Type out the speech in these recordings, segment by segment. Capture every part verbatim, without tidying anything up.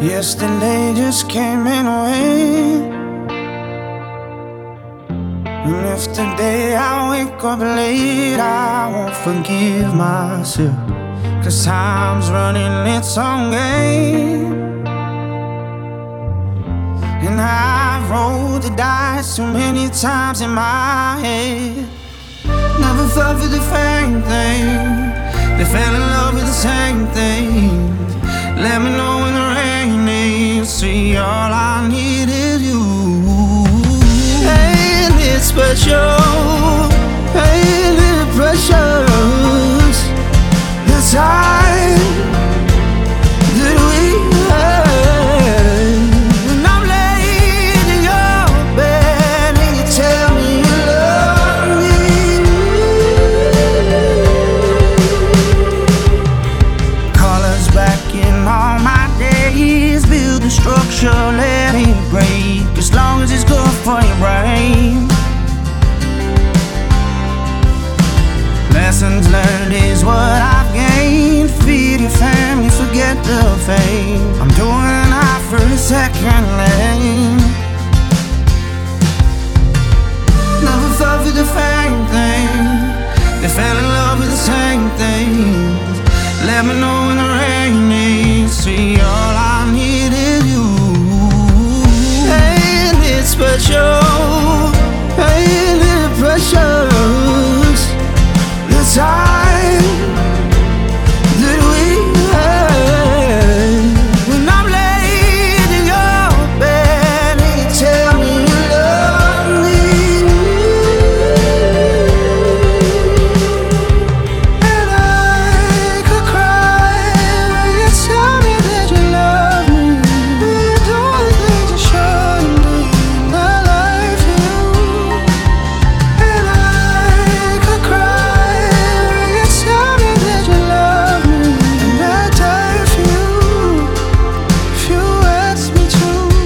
Yesterday just came and went, and if today I wake up late, I won't forgive myself, 'cause time's running its own game. And I've rolled the dice too many times in my head. Never fell for the same thing. They fell in love with the same thing. Let me know when the rain is. See, all I need is you. Ain't it special? Ain't it precious? The time that we had. When I'm laying in your bed and you tell me you love me. Colors back in all my days. Build a structure, let it break, as long as it's good for your brain. Lessons learned is what I've gained. Feed your family, forget the fame. I'm doing it for a second lane. Never fell for the same thing. They fell in love with the same things. Let me know when the rain is. See, all I need is you. Ain't it special? Ain't it precious? The time that we had. When I'm laying in your bed and you tell me you love me. And I could cry when you tell me that you love me. You're doing things you shouldn't do, and I like you. And I could cry when you tell me that you love me, and I die if you, if you ask me to.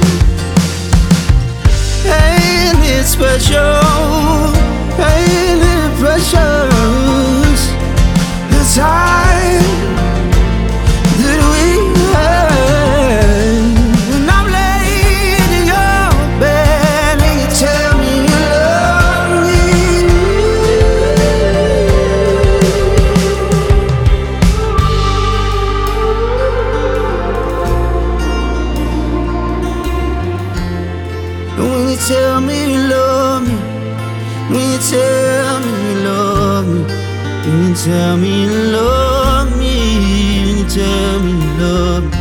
Ain't it special? Ain't it precious? The time that we had. When I'm laying in your bed and you tell me you love me. And when you tell me you love me, when you tell me you love me, when you tell me you love me, when you tell me you love me.